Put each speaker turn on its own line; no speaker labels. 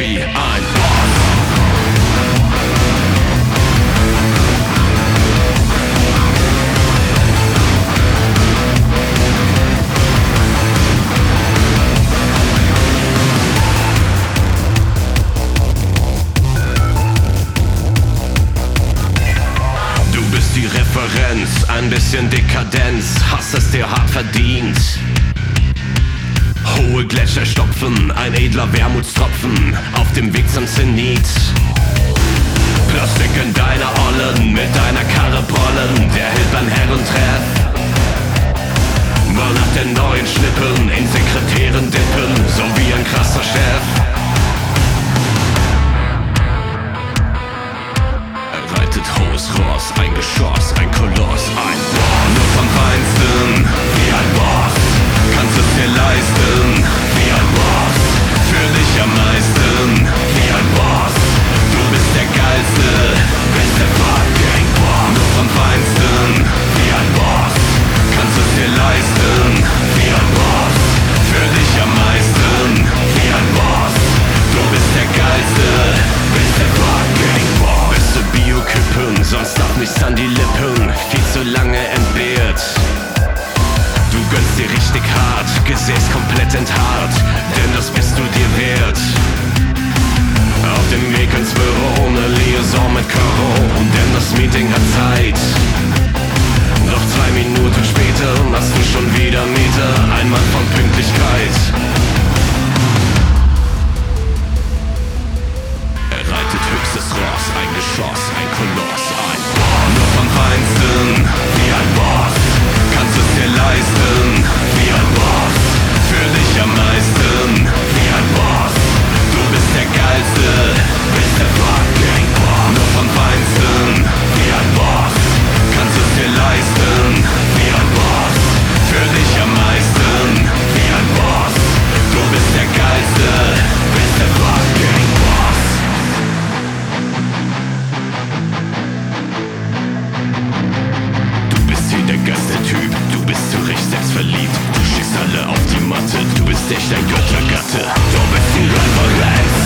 wie ein Boss. Die Referenz, ein bisschen Dekadenz, hast es dir hart verdient. Hohe Gletscher stopfen, ein edler Wermutstropfen auf dem Weg zum Zenit. Plastik in deiner Ollen, mit deiner Karre prollen, der hält beim Herrentreff. Mal nach den neuen Schnippen, in Sekretären dippen, so wie ein krasser Chef. Hohes Ross, ein Geschoss, ein Koloss, ein Boss. Nur vom Feinsten, wie ein Boss. Kannst es dir leisten, wie ein Boss. Für dich am meisten, wie ein Boss. Du bist der Geilste, bist der fucking Boss. Nur vom Feinsten, wie ein Boss. Kannst es dir leisten, wie ein Boss. Für dich am meisten, wie ein Boss. Du bist der Geilste, bist der fucking Boss. Biokippen, sonst darf nichts an die Lippen, viel zu lange entbehrt. Du gönnst dir richtig hart, Gesäß komplett enthaart, denn das bist du dir wert. Auf dem Weg ins Büro, ne Liaison mit Caro, denn das Meeting hat Zeit. Doch 2 Minuten später machst du schon wieder Meter, ein Mann von Pünktlichkeit. Höchstes Ross, ein Geschoss, ein Koloss, ein Boss. Nur vom Feinsten, wie ein Boss. Kannst es dir leisten, wie ein Boss. Für dich am meisten, wie ein Boss. Du bist der Geilste, bist der fucking Boss. Nur vom Feinsten, wie ein Boss. Kannst es dir leisten, wie ein Boss. Für dich am meisten, wie ein Boss. Du bist der Geilste, bist der fucking Boss. Der Gästetyp, du bist zu Recht selbstverliebt. Du schickst alle auf die Matte, du bist echt ein Göttergatte. Du bist die Referenz.